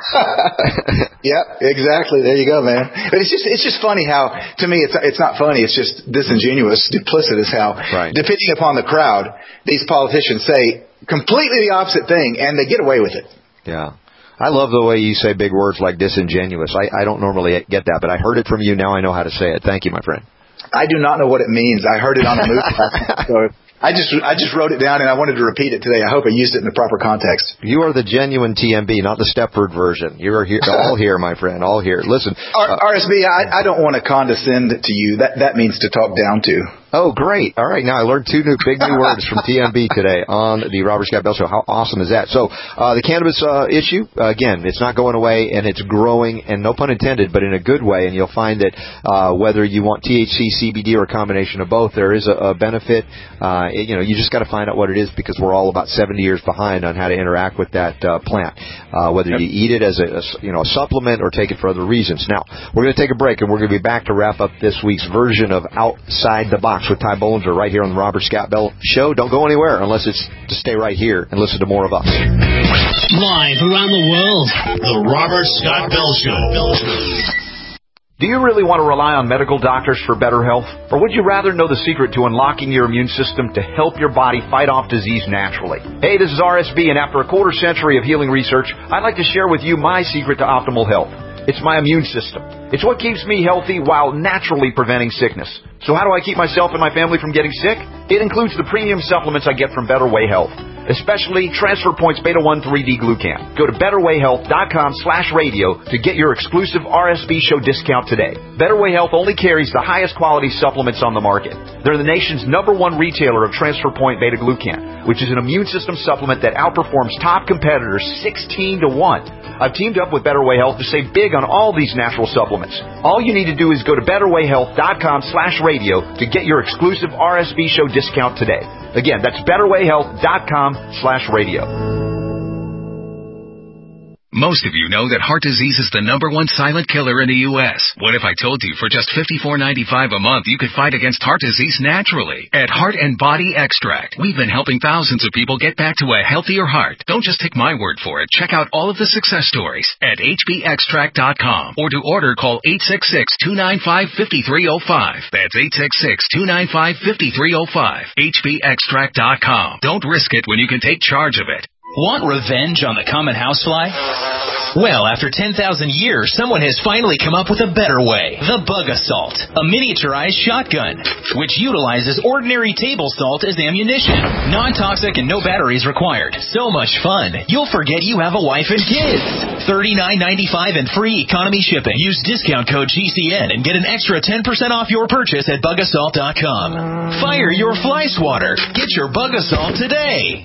Yeah, exactly. There you go, man. But it's just funny how, to me, it's not funny. It's just disingenuous, duplicitous how, depending upon the crowd, these politicians say completely the opposite thing, and they get away with it. Yeah. I love the way you say big words like disingenuous. I don't normally get that, but I heard it from you. Now I know how to say it. Thank you, my friend. I do not know what it means. I heard it on a movie. So I just wrote it down, and I wanted to repeat it today. I hope I used it in the proper context. You are the genuine TMB, not the Stepford version. You are here, all here, my friend, all here. Listen, RSB, I don't want to condescend to you. That means to talk down to. Oh, great. All right. Now I learned two big new words from TMB today on the Robert Scott Bell Show. How awesome is that? So, the cannabis issue, again, it's not going away, and it's growing, and no pun intended, but in a good way. And you'll find that whether you want THC, CBD, or a combination of both, there is a benefit. You just got to find out what it is, because we're all about 70 years behind on how to interact with that plant. Whether you eat it as a supplement or take it for other reasons. Now, we're going to take a break, and we're going to be back to wrap up this week's version of Outside the Box with Ty Bollinger right here on the Robert Scott Bell Show. Don't go anywhere unless it's to stay right here and listen to more of us. Live around the world, the Robert Scott Bell Show. Do you really want to rely on medical doctors for better health? Or would you rather know the secret to unlocking your immune system to help your body fight off disease naturally? Hey, this is RSB, and after a quarter century of healing research, I'd like to share with you my secret to optimal health. It's my immune system. It's what keeps me healthy while naturally preventing sickness. So how do I keep myself and my family from getting sick? It includes the premium supplements I get from Better Way Health, especially Transfer Points Beta 1 3D Glucan. Go to betterwayhealth.com/radio to get your exclusive RSB show discount today. Better Way Health only carries the highest quality supplements on the market. They're the nation's #1 retailer of Transfer Point Beta Glucan, which is an immune system supplement that outperforms top competitors 16 to 1. I've teamed up with Better Way Health to save big on all these natural supplements. All you need to do is go to betterwayhealth.com/radio to get your exclusive RSB show discount today. Again, that's betterwayhealth.com/radio. Most of you know that heart disease is the #1 silent killer in the U.S. What if I told you for just $54.95 a month you could fight against heart disease naturally? At Heart and Body Extract, we've been helping thousands of people get back to a healthier heart. Don't just take my word for it. Check out all of the success stories at hbextract.com, or to order, call 866-295-5305. That's 866-295-5305. hbextract.com. Don't risk it when you can take charge of it. Want revenge on the common housefly? Well, after 10,000 years, someone has finally come up with a better way. The Bug Assault, a miniaturized shotgun, which utilizes ordinary table salt as ammunition. Non-toxic and no batteries required. So much fun, you'll forget you have a wife and kids. $39.95 and free economy shipping. Use discount code GCN and get an extra 10% off your purchase at bugassault.com. Fire your fly swatter. Get your Bug Assault today.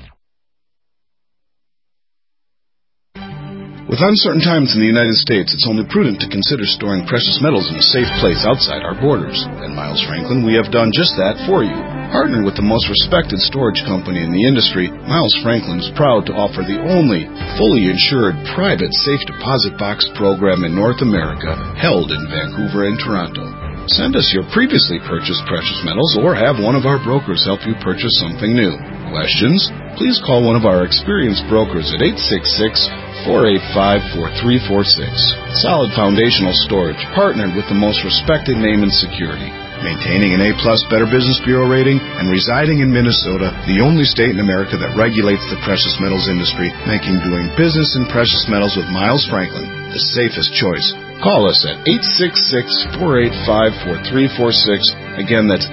With uncertain times in the United States, it's only prudent to consider storing precious metals in a safe place outside our borders. At Miles Franklin, we have done just that for you. Partnered with the most respected storage company in the industry, Miles Franklin is proud to offer the only fully insured private safe deposit box program in North America, held in Vancouver and Toronto. Send us your previously purchased precious metals or have one of our brokers help you purchase something new. Questions? please call one of our experienced brokers at 866-485-4346. Solid Foundational Storage, partnered with the most respected name in security. Maintaining an A-plus Better Business Bureau rating and residing in Minnesota, the only state in America that regulates the precious metals industry, making doing business in precious metals with Miles Franklin the safest choice. Call us at 866-485-4346. Again, that's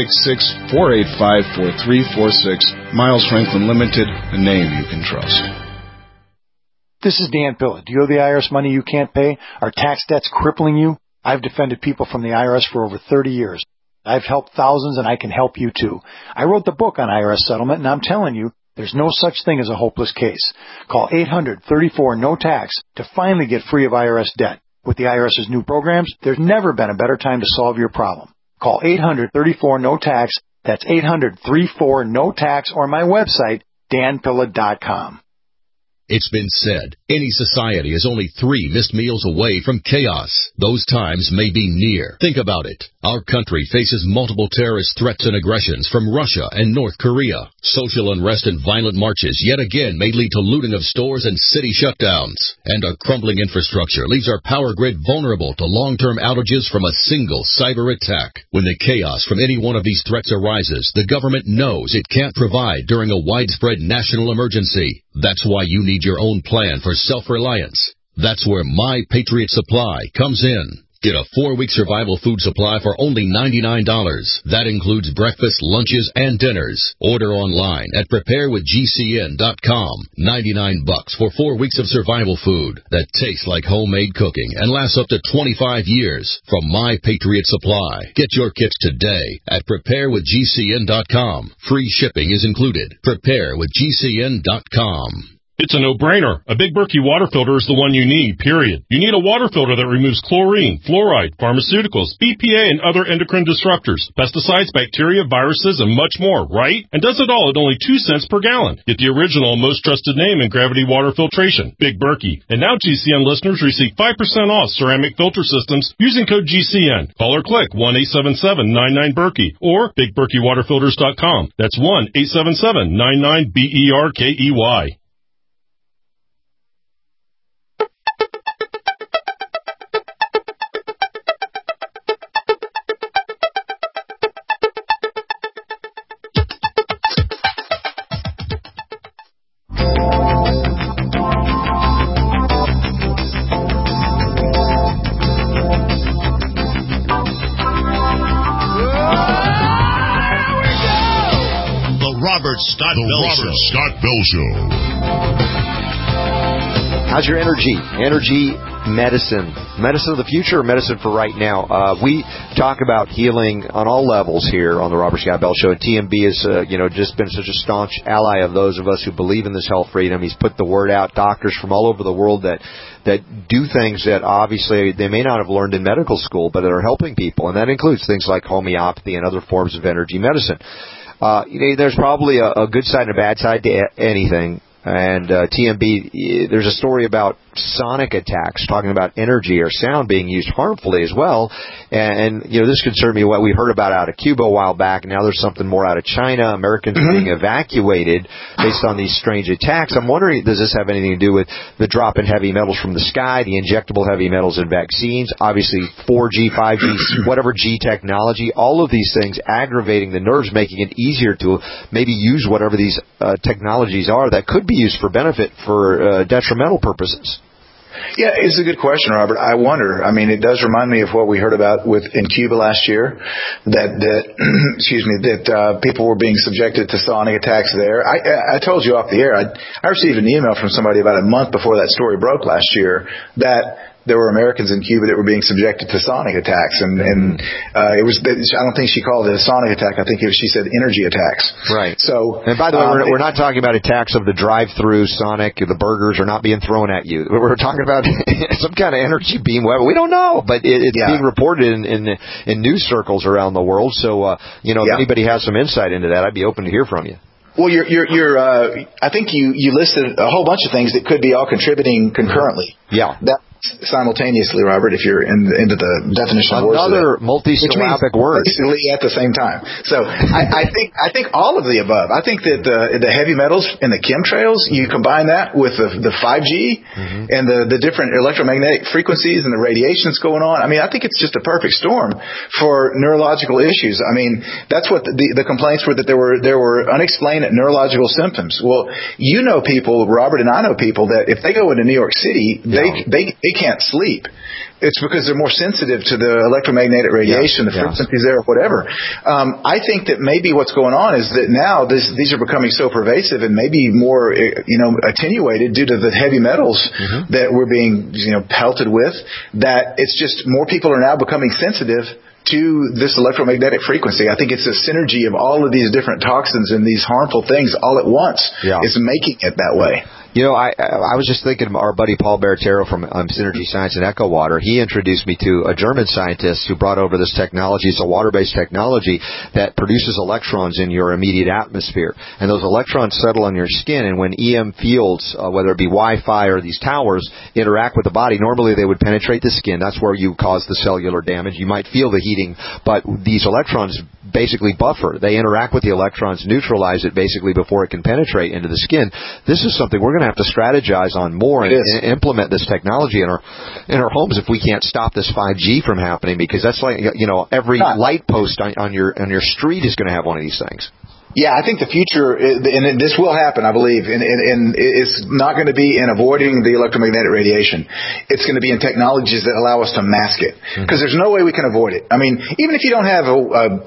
866-485-4346. Miles Franklin Limited, a name you can trust. This is Dan Pilla. Do you owe the IRS money you can't pay? Are tax debts crippling you? I've defended people from the IRS for over 30 years. I've helped thousands, and I can help you too. I wrote the book on IRS settlement, and I'm telling you, there's no such thing as a hopeless case. Call 800-34-NO-TAX to finally get free of IRS debt. With the IRS's new programs, there's never been a better time to solve your problem. Call 800-34-NO-TAX. That's 800-34-NO-TAX, or my website, danpilla.com. It's been said, any society is only 3 missed meals away from chaos. Those times may be near. Think about it. Our country faces multiple terrorist threats and aggressions from Russia and North Korea. Social unrest and violent marches yet again may lead to looting of stores and city shutdowns. And a crumbling infrastructure leaves our power grid vulnerable to long-term outages from a single cyber attack. When the chaos from any one of these threats arises, the government knows it can't provide during a widespread national emergency. That's why you need your own plan for self-reliance. That's where My Patriot Supply comes in. Get a 4-week survival food supply for only $99. That includes breakfast, lunches, and dinners. Order online at preparewithgcn.com. $99 for 4 weeks of survival food that tastes like homemade cooking and lasts up to 25 years from My Patriot Supply. Get your kits today at preparewithgcn.com. Free shipping is included. Preparewithgcn.com. It's a no-brainer. A Big Berkey water filter is the one you need, period. You need a water filter that removes chlorine, fluoride, pharmaceuticals, BPA, and other endocrine disruptors, pesticides, bacteria, viruses, and much more, right? And does it all at only 2 cents per gallon. Get the original and most trusted name in gravity water filtration, Big Berkey. And now GCN listeners receive 5% off ceramic filter systems using code GCN. Call or click 1-877-99-BERKEY or BigBerkeyWaterFilters.com. That's 1-877-99-BERKEY. Scott Bell Show. How's your energy? Energy medicine. Medicine of the future or medicine for right now? We talk about healing on all levels here on the Robert Scott Bell Show. And TMB has, just been such a staunch ally of those of us who believe in this health freedom. He's put the word out. Doctors from all over the world that do things that obviously they may not have learned in medical school, but that are helping people. And that includes things like homeopathy and other forms of energy medicine. There's probably a good side and a bad side to anything. And TMB, there's a story about sonic attacks, talking about energy or sound being used harmfully as well. And this concerned me, what we heard about out of Cuba a while back, and now there's something more out of China. Americans are being evacuated based on these strange attacks. I'm wondering, does this have anything to do with the drop in heavy metals from the sky, the injectable heavy metals in vaccines, obviously 4G, 5G, whatever G technology, all of these things aggravating the nerves, making it easier to maybe use whatever these technologies are that could be used for benefit for detrimental purposes? Yeah, it's a good question, Robert. I wonder. I mean, it does remind me of what we heard about in Cuba last year, that people were being subjected to sonic attacks there. I told you off the air, I received an email from somebody about a month before that story broke last year that there were Americans in Cuba that were being subjected to sonic attacks, and it was. I don't think she called it a sonic attack. I think she said energy attacks. Right. So, and by the way, we're not talking about attacks of the drive-through Sonic. The burgers are not being thrown at you. We're talking about some kind of energy beam weapon. We don't know, but it's being reported in news circles around the world. So, if anybody has some insight into that, I'd be open to hear from you. Well, I think you listed a whole bunch of things that could be all contributing concurrently. Yeah. simultaneously, Robert, if you're into the definition of words. Another multisyllabic word. Basically at the same time. So I think all of the above. I think that the heavy metals and the chemtrails, you combine that with the 5G and the different electromagnetic frequencies and the radiations going on. I mean, I think it's just a perfect storm for neurological issues. I mean, that's what the complaints were, that there were unexplained neurological symptoms. Well, you know people, Robert and I know people that if they go into New York City, they can't sleep. It's because they're more sensitive to the electromagnetic radiation, the frequencies there, or whatever. I think that maybe what's going on is that now these are becoming so pervasive and maybe more, attenuated due to the heavy metals that we're being, pelted with, that it's just more people are now becoming sensitive to this electromagnetic frequency. I think it's a synergy of all of these different toxins and these harmful things all at once is making it that way. I was just thinking of our buddy Paul Baratero from Synergy Science and EcoWater. He introduced me to a German scientist who brought over this technology. It's a water-based technology that produces electrons in your immediate atmosphere. And those electrons settle on your skin, and when EM fields, whether it be Wi-Fi or these towers, interact with the body, normally they would penetrate the skin. That's where you cause the cellular damage. You might feel the heating, but these electrons basically buffer. They interact with the electrons, neutralize it basically before it can penetrate into the skin. This is something we're going to have to strategize on more and implement this technology in our homes if we can't stop this 5G from happening, because that's like, every light post on your street is going to have one of these things. Yeah, I think the future, and this will happen, I believe, and it's not going to be in avoiding the electromagnetic radiation. It's going to be in technologies that allow us to mask it, because there's no way we can avoid it. I mean, even if you don't have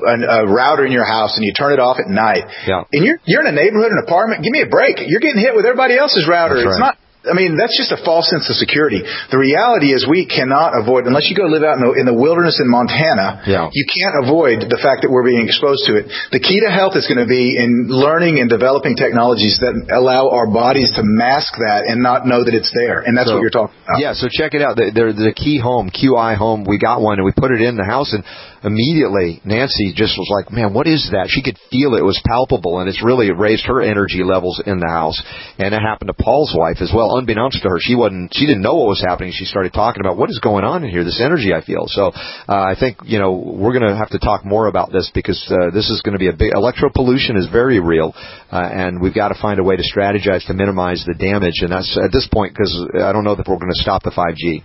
a router in your house and you turn it off at night, and you're in a neighborhood, an apartment, give me a break. You're getting hit with everybody else's router. That's right. That's just a false sense of security. The reality is we cannot avoid, unless you go live out in the wilderness in Montana, you can't avoid the fact that we're being exposed to it. The key to health is going to be in learning and developing technologies that allow our bodies to mask that and not know that it's there. And that's what you're talking about. Yeah, so check it out. The Key Home, QI Home, we got one, and we put it in the house, and immediately Nancy just was like, man, what is that? She could feel it. It was palpable, and it's really raised her energy levels in the house. And it happened to Paul's wife as well. Unbeknownst to her, she didn't know what was happening. She started talking about, what is going on in here, this energy I feel. So I think, we're going to have to talk more about this, because this is going to be a big, electropollution is very real, and we've got to find a way to strategize to minimize the damage. And that's at this point, because I don't know that we're going to stop the 5G.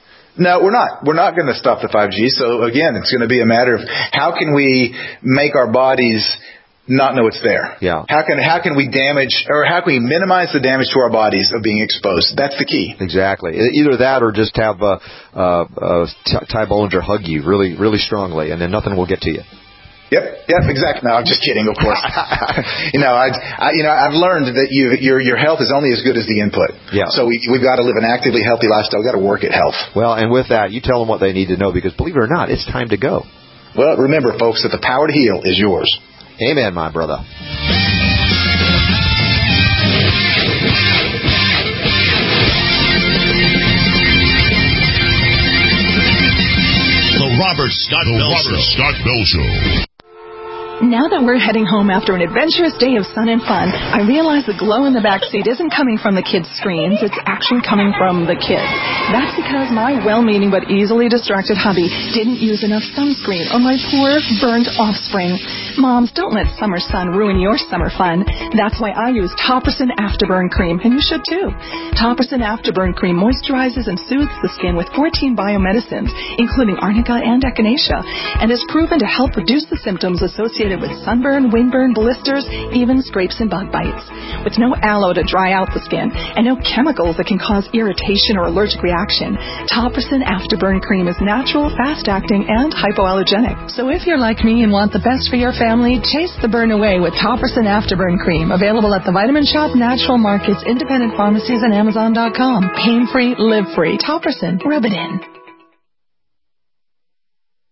No, we're not. We're not going to stop the 5G. So again, it's going to be a matter of how can we make our bodies not know it's there? Yeah. How can we damage, or how can we minimize the damage to our bodies of being exposed? That's the key. Exactly. Either that, or just have Ty Bollinger hug you really, really strongly, and then nothing will get to you. Yep, exactly. No, I'm just kidding, of course. I've learned that your health is only as good as the input. Yeah. So we've got to live an actively healthy lifestyle. We've got to work at health. Well, and with that, you tell them what they need to know, because believe it or not, it's time to go. Well, remember, folks, that the power to heal is yours. Amen, my brother. The Robert Scott Bell Show. Now that we're heading home after an adventurous day of sun and fun, I realize the glow in the backseat isn't coming from the kids' screens. It's actually coming from the kids. That's because my well-meaning but easily distracted hubby didn't use enough sunscreen on my poor, burnt offspring. Moms, don't let summer sun ruin your summer fun. That's why I use Topricin Afterburn Cream, and you should too. Topricin Afterburn Cream moisturizes and soothes the skin with 14 biomedicines, including arnica and echinacea, and is proven to help reduce the symptoms associated with sunburn, windburn, blisters, even scrapes and bug bites. With no aloe to dry out the skin and no chemicals that can cause irritation or allergic reaction, Topricin Afterburn Cream is natural, fast-acting, and hypoallergenic. So if you're like me and want the best for your family, chase the burn away with Topricin Afterburn Cream, available at the Vitamin Shop, Natural Markets, independent pharmacies, and Amazon.com. Pain-free, live free. Topricin. Rub it in.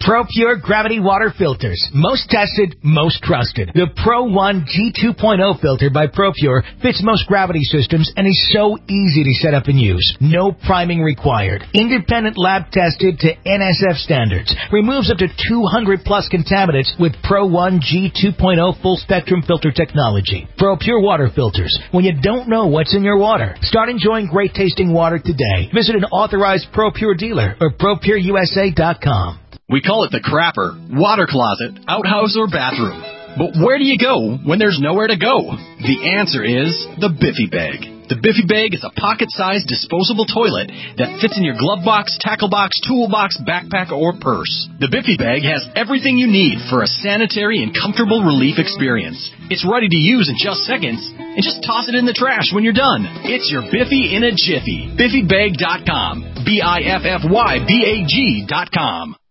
ProPure Gravity Water Filters. Most tested, most trusted. The Pro One G2.0 filter by ProPure fits most gravity systems and is so easy to set up and use. No priming required. Independent lab tested to NSF standards. Removes up to 200 plus contaminants with Pro One G2.0 full spectrum filter technology. ProPure water filters. When you don't know what's in your water. Start enjoying great tasting water today. Visit an authorized ProPure dealer or ProPureUSA.com. We call it the crapper, water closet, outhouse, or bathroom. But where do you go when there's nowhere to go? The answer is the Biffy Bag. The Biffy Bag is a pocket-sized disposable toilet that fits in your glove box, tackle box, toolbox, backpack, or purse. The Biffy Bag has everything you need for a sanitary and comfortable relief experience. It's ready to use in just seconds, and just toss it in the trash when you're done. It's your Biffy in a jiffy. BiffyBag.com. BiffyBag.com.